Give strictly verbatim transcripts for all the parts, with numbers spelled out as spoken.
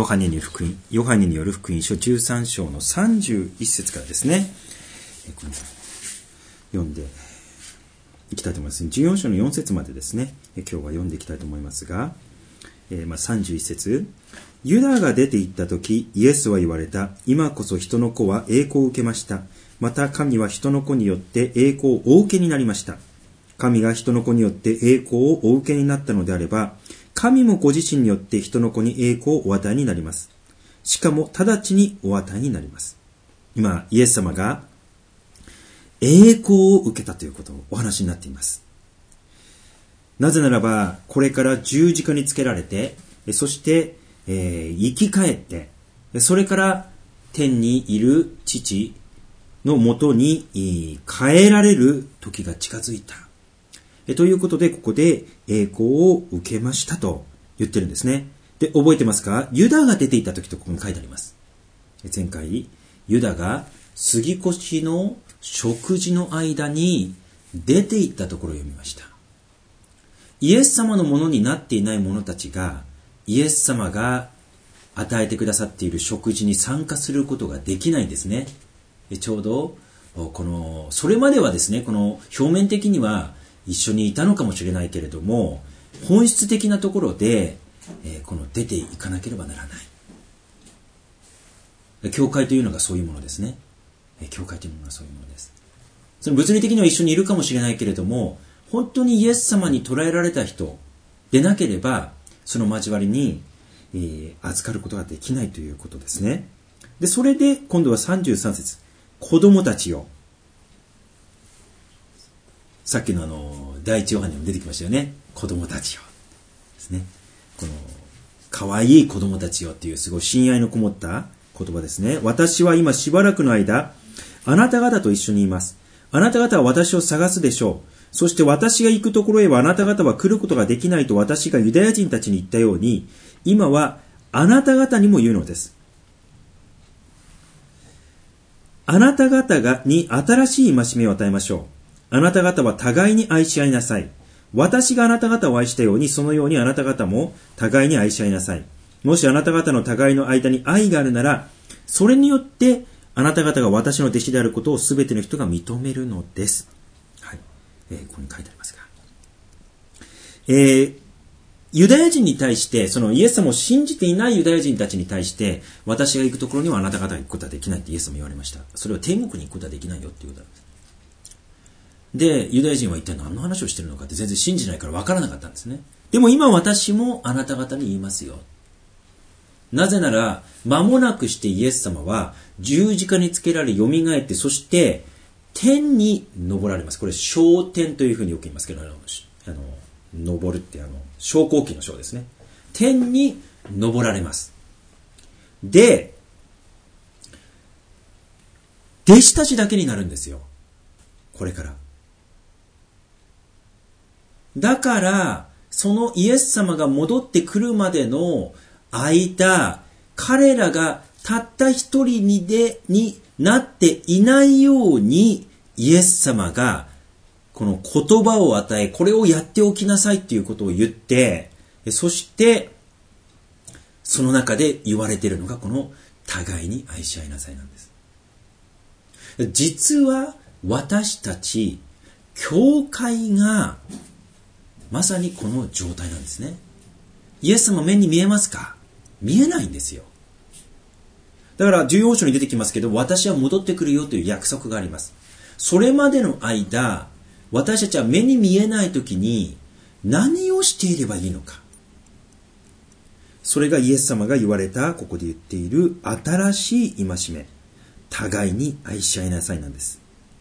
ヨハネによる福音、ヨハネによる福音書じゅうさん章のさんじゅういち節からですね、この読んでいきたいと思います。じゅうよん章のよん節までですね、今日は読んでいきたいと思いますが、えーまあ、さんじゅういち節、ユダが出て行った時、イエスは言われた。今こそ人の子は栄光を受けました。また神は人の子によって栄光をお受けになりました。神が人の子によって栄光をお受けになったのであれば、神もご自身によって人の子に栄光をお与えになります。しかも直ちにお与えになります。今、イエス様が栄光を受けたということをお話になっています。なぜならば、これから十字架につけられて、そして、えー、生き返って、それから天にいる父のもとに帰られる時が近づいた。ということで、ここで栄光を受けましたと言ってるんですね。で、覚えてますか？ユダが出ていった時とここに書いてあります。前回、ユダが杉越の食事の間に出て行ったところを読みました。イエス様のものになっていない者たちが、イエス様が与えてくださっている食事に参加することができないんですね。ちょうど、この、それまではですね、この表面的には一緒にいたのかもしれないけれども、本質的なところで、えー、この出ていかなければならない。教会というのがそういうものですね。教会というのがそういうものです。その物理的には一緒にいるかもしれないけれども、本当にイエス様に捉えられた人でなければ、その交わりに、えー、預かることができないということですね。で、それで今度はさんじゅうさん節、子供たちよ。さっきのあの第一ヨハネにも出てきましたよね。子供たちよですね。この可愛い子供たちよっていうすごい親愛のこもった言葉ですね。私は今しばらくの間、あなた方と一緒にいます。あなた方は私を探すでしょう。そして私が行くところへはあなた方は来ることができないと私がユダヤ人たちに言ったように、今はあなた方にも言うのです。あなた方がに新しい戒めを与えましょう。あなた方は互いに愛し合いなさい。私があなた方を愛したように、そのようにあなた方も互いに愛し合いなさい。もしあなた方の互いの間に愛があるなら、それによってあなた方が私の弟子であることをすべての人が認めるのです。はい。えー、ここに書いてありますが。えー、ユダヤ人に対して、そのイエス様を信じていないユダヤ人たちに対して、私が行くところにはあなた方が行くことはできないってイエス様言われました。それは天国に行くことはできないよっていうことなんです。で、ユダヤ人は一体何の話をしているのかって全然信じないから分からなかったんですね。でも今私もあなた方に言いますよ。なぜなら、間もなくしてイエス様は十字架につけられ蘇って、そして天に昇られます。これ、昇天というふうによく言いますけど、あの、あの昇るってあの、昇降機の昇ですね。天に昇られます。で、弟子たちだけになるんですよ。これから。だから、そのイエス様が戻ってくるまでの間、彼らがたった一人にで、になっていないように、イエス様がこの言葉を与え、これをやっておきなさいっていうことを言って、そして、その中で言われているのがこの互いに愛し合いなさいなんです。実は私たち、教会がまさにこの状態なんですね。イエス様目に見えますか？見えないんですよ。だからじゅうよん章に出てきますけど、私は戻ってくるよという約束があります。それまでの間、私たちは目に見えないときに何をしていればいいのか。それがイエス様が言われた、ここで言っている新しい戒め。互いに愛し合いなさいなんです。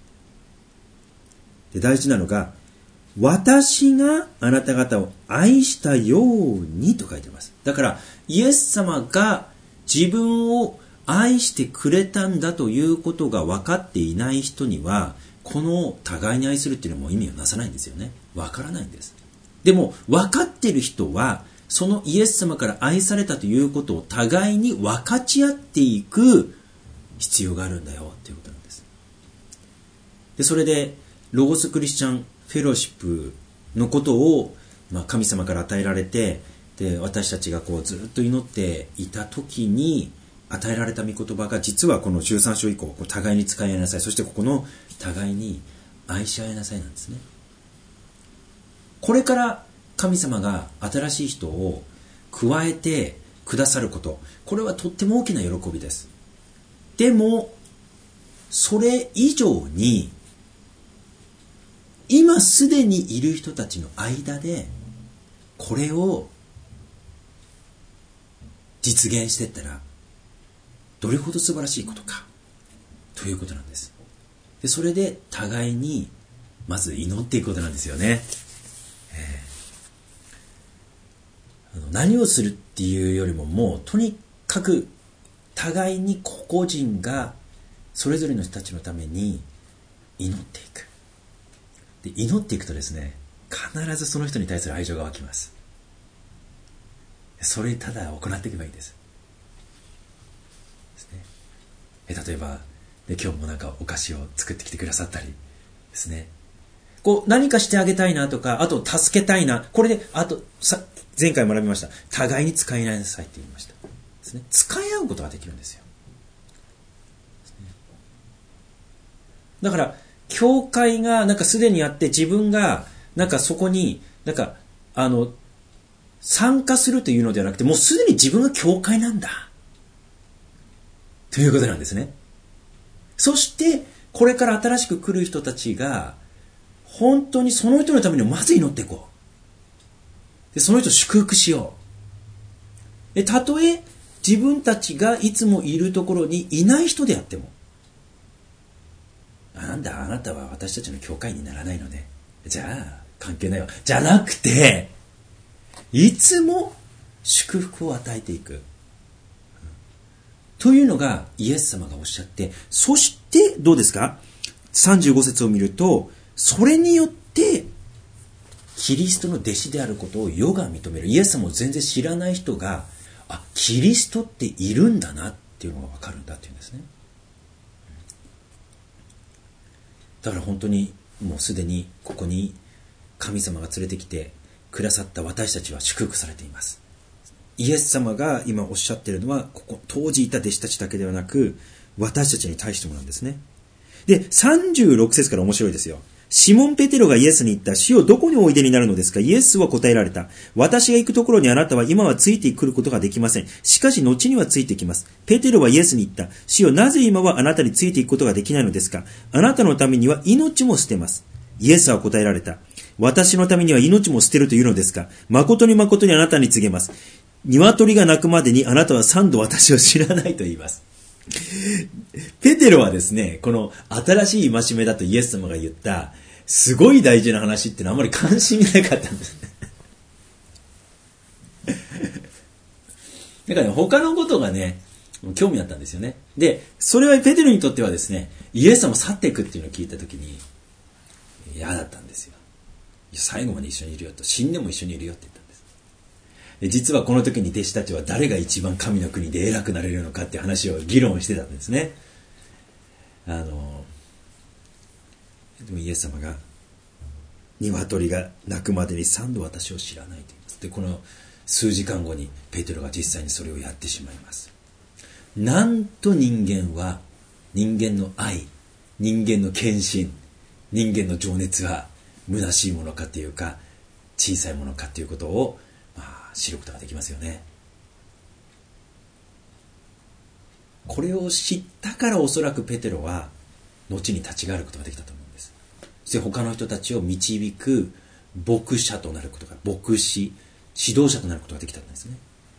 で、大事なのが、私があなた方を愛したようにと書いています。だから、イエス様が自分を愛してくれたんだということが分かっていない人には、この互いに愛するっていうのも意味をなさないんですよね。分からないんです。でも、分かっている人は、そのイエス様から愛されたということを互いに分かち合っていく必要があるんだよということなんです。で、それで、ロゴスクリスチャンフェローシップのことを、まあ、神様から与えられて、 で、私たちがこうずっと祈っていた時に与えられた御言葉が、実はこのじゅうさん章以降、こう互いに使い合いなさい、そしてここの互いに愛し合いなさいなんですね。これから神様が新しい人を加えてくださること、これはとっても大きな喜びです。でもそれ以上に、今すでにいる人たちの間でこれを実現していったらどれほど素晴らしいことかということなんです。で、それで互いにまず祈っていくことなんですよね。えー、あの何をするっていうよりも、もうとにかく互いに個々人がそれぞれの人たちのために祈っていく。で、祈っていくとですね、必ずその人に対する愛情が湧きます。それただ行っていけばいいです。ですね。え例えばで、今日もなんかお菓子を作ってきてくださったりですね。こう何かしてあげたいなとか、あと助けたいな。これで、あとさ前回学びました。互いに使いなさいって言いました。ですね。使い合うことができるんですよ。ですね。だから教会がなんかすでにあって、自分がなんかそこになんかあの参加するというのではなくて、もうすでに自分が教会なんだということなんですね。そしてこれから新しく来る人たちが本当にその人のためにまず祈っていこう。で、その人を祝福しよう。で、たとえ自分たちがいつもいるところにいない人であっても、なんだあなたは私たちの教会にならないので、じゃあ関係ないわじゃなくて、いつも祝福を与えていくというのがイエス様がおっしゃって、そしてどうですか、さんじゅうご節を見ると、それによってキリストの弟子であることを世が認める。イエス様を全然知らない人が、あ、キリストっているんだなっていうのが分かるんだっていうんですね。だから本当にもうすでにここに神様が連れてきてくださった私たちは祝福されています。イエス様が今おっしゃっているのは、ここ当時いた弟子たちだけではなく、私たちに対してもなんですね。で、さんじゅうろく節から面白いですよ。シモン・ペテロがイエスに言った。主よ、どこにおいでになるのですか。イエスは答えられた。私が行くところにあなたは今はついてくることができません。しかし後にはついてきます。ペテロはイエスに言った。主よ、なぜ今はあなたについていくことができないのですか。あなたのためには命も捨てます。イエスは答えられた。私のためには命も捨てるというのですか。誠に誠にあなたに告げます。鶏が鳴くまでにあなたは三度私を知らないと言います。ペテロはですね、この新しい戒めだとイエス様が言ったすごい大事な話ってのはあまり関心がなかったんですね。だからね、他のことがね興味あったんですよね。で、それはペテロにとってはですね、イエス様を去っていくっていうのを聞いたときに嫌だったんですよ。最後まで一緒にいるよと、死んでも一緒にいるよって言ったんです。で、実はこの時に弟子たちは誰が一番神の国で偉くなれるのかっていう話を議論してたんですね。あのでもイエス様が鶏が鳴くまでに三度私を知らないと言います。で、この数時間後にペテロが実際にそれをやってしまいます。なんと人間は、人間の愛、人間の献身、人間の情熱は虚しいものかというか小さいものかということを、まあ、知ることができますよね。これを知ったからおそらくペテロは後に立ち返ることができたと思うんです。そして他の人たちを導く牧者となることが、牧師、指導者となることができたんですね。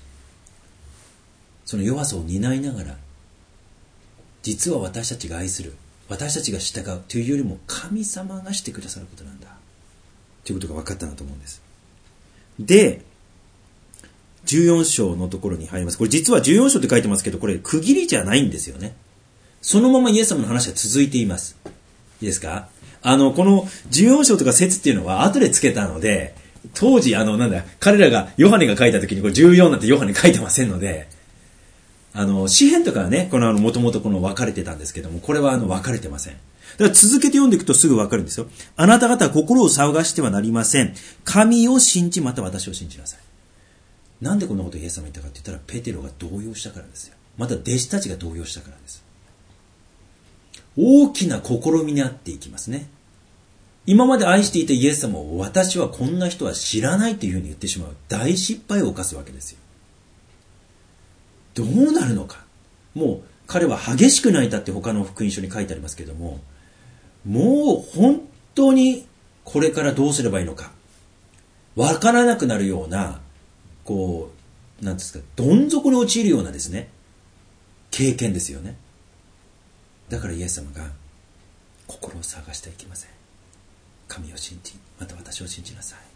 その弱さを担いながら、実は私たちが愛する、私たちが従うというよりも神様がしてくださることなんだということが分かったなと思うんです。で、じゅうよん章のところに入ります。これ実はじゅうよん章って書いてますけど、これ区切りじゃないんですよね。そのままイエス様の話が続いています。いいですか？あの、このじゅうよん章とか説っていうのは後でつけたので、当時、あの、なんだ、彼らが、ヨハネが書いた時にこれじゅうよんなんてヨハネ書いてませんので、あの、詩編とかはね、このあの、もともとこの分かれてたんですけども、これはあの、分かれてません。だから続けて読んでいくとすぐ分かるんですよ。あなた方は心を騒がしてはなりません。神を信じ、また私を信じなさい。 なんでこんなことをイエス様言ったかって言ったら、ペテロが動揺したからですよ。また弟子たちが動揺したからです。大きな試みにあっていきますね。今まで愛していたイエス様を、私はこんな人は知らないというふうに言ってしまう大失敗を犯すわけですよ。どうなるのか。もう彼は激しく泣いたって他の福音書に書いてありますけれども、もう本当にこれからどうすればいいのかわからなくなるような、こうなんですか、どん底に陥るようなですね、経験ですよね。だからイエス様が、心を探してはいけません。神を信じ、また私を信じなさい。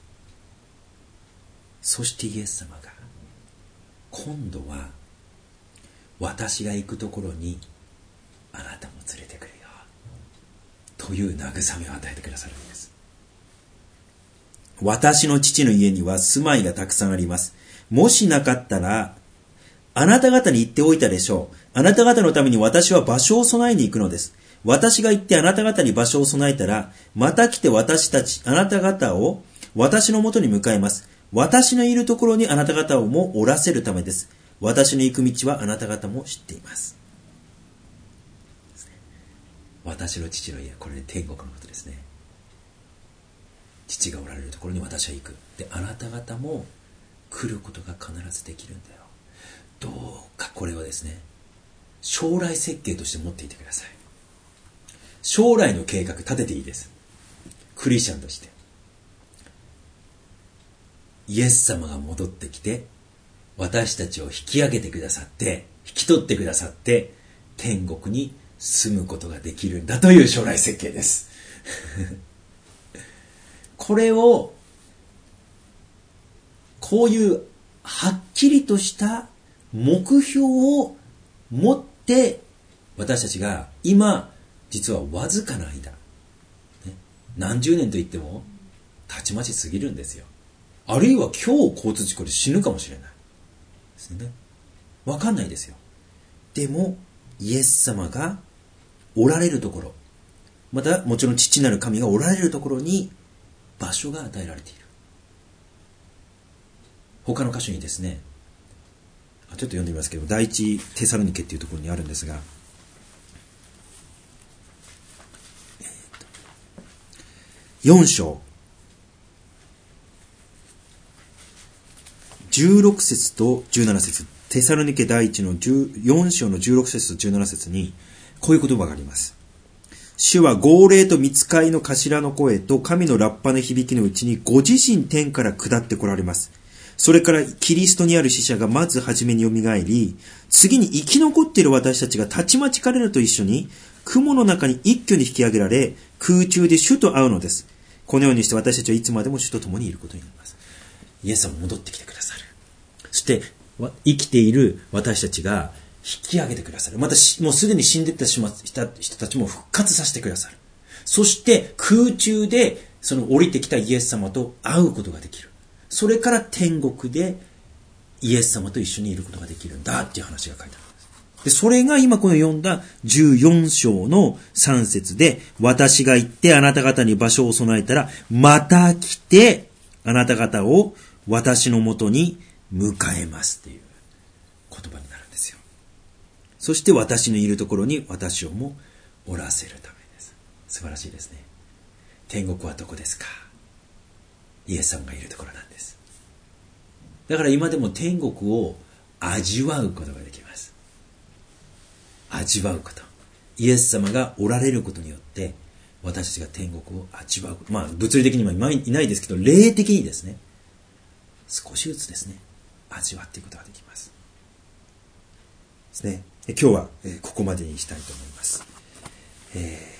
そしてイエス様が、今度は私が行くところにあなたも連れてくるよという慰めを与えてくださるんです。私の父の家には住まいがたくさんあります。もしなかったらあなた方に言っておいたでしょう。あなた方のために私は場所を備えに行くのです。私が行ってあなた方に場所を備えたら、また来て私たち、あなた方を私のもとに迎えます。私のいるところにあなた方をもおらせるためです。私の行く道はあなた方も知っています。私の父の家、これ天国のことですね。父がおられるところに私は行く。で、あなた方も来ることが必ずできるんだよ。どうかこれをですね、将来設計として持っていてください。将来の計画立てていいです。クリスチャンとして。イエス様が戻ってきて、私たちを引き上げてくださって、引き取ってくださって、天国に住むことができるんだという将来設計です。これを、こういうはっきりとした目標を持って、私たちが今、実はわずかな間、ね、何十年と言ってもたちまち過ぎるんですよ。あるいは今日交通事故で死ぬかもしれないですね。わかんないですよ。でもイエス様がおられるところ、またもちろん父なる神がおられるところに場所が与えられている。他の箇所にですね、ちょっと読んでみますけど、第一テサロニケっていうところにあるんですが、よん章じゅうろく節とじゅうなな節、テサロニケ第一のよん章のじゅうろく節とじゅうなな節にこういう言葉があります。主は号令と御使いの頭の声と神のラッパの響きのうちにご自身天から下ってこられます。それからキリストにある死者がまず初めによみがえり、次に生き残っている私たちがたちまち彼らと一緒に雲の中に一挙に引き上げられ、空中で主と会うのです。このようにして私たちはいつまでも主と共にいることになります。イエス様戻ってきてくださる。そして生きている私たちが引き上げてくださる。またもうすでに死んでた人たちも復活させてくださる。そして空中でその降りてきたイエス様と会うことができる。それから天国でイエス様と一緒にいることができるんだっていう話が書いてあるんです。で、それが今この読んだじゅうよん章のさん節で、私が行ってあなた方に場所を備えたら、また来てあなた方を私のもとに迎えますっていう言葉になるんですよ。そして私のいるところに私をもおらせるためです。素晴らしいですね。天国はどこですか？イエス様がいるところなんです。だから今でも天国を味わうことができます。味わうこと。イエス様がおられることによって私たちが天国を味わう。まあ物理的にはいないですけど、霊的にですね、少しずつですね、味わっていくことができます。ですね。今日はここまでにしたいと思います。えー